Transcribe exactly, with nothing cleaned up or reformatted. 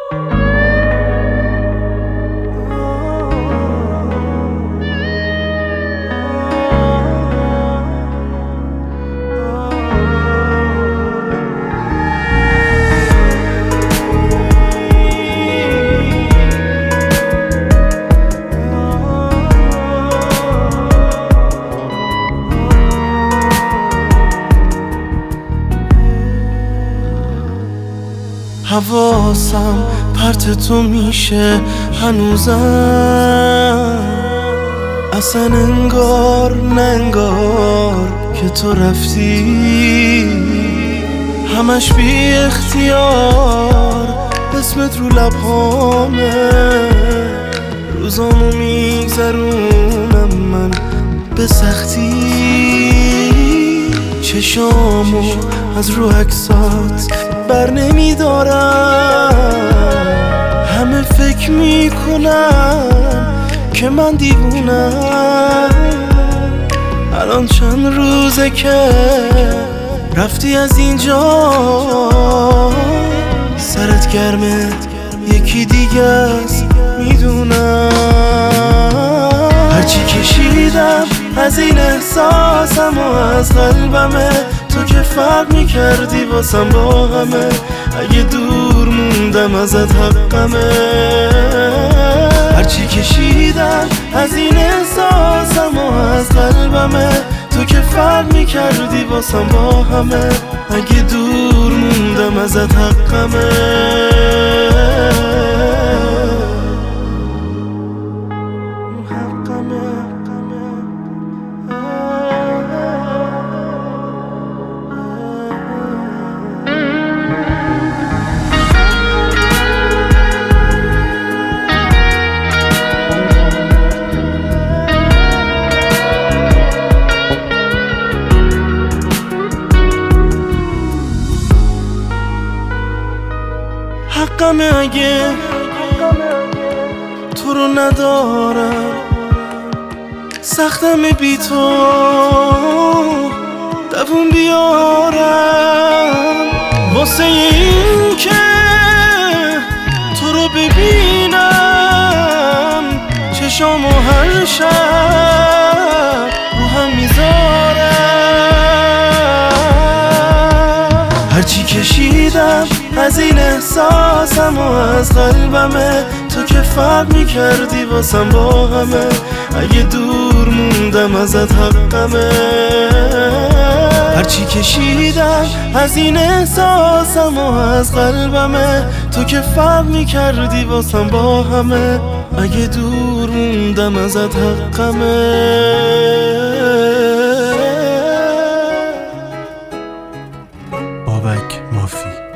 حواسم پرت تو میشه هنوزم، اصلا انگار نه انگار که تو رفتی. همش بی اختیار اسمت رو لبهامه، روزامو میگذرونم من به سختی. چشامو از رو عکسات بر نمیدارم، همه فکر میکنم که من دیوونم. الان چند روزه که رفتی از اینجا، سرت گرمه یکی دیگه است میدونم. هرچی کشیدم از این احساسم و از قلبمه، تو که فرق میکردی واسم با همه. اگه دور موندم ازت حقمه، هرچی کشیدم از این احساسم و از قلبمه، تو که فرق میکردی واسم با همه. اگه دور موندم ازت حقمه. حقمه اگه تو رو ندارم، سختمه بی تو دوون بیارم. واسه این که تو رو ببینم، چشامو هر شب رو هم میذارم. هرچی کشیدم از این احساسم و از قلبمه، تو که فرق میکردی واسم با همه. اگه دور موندم ازت حقمه، هرچی کشیدم از این احساسم و از قلبمه، تو که فرق میکردی واسم با همه. اگه دور موندم ازت حقمه. بابک مافی.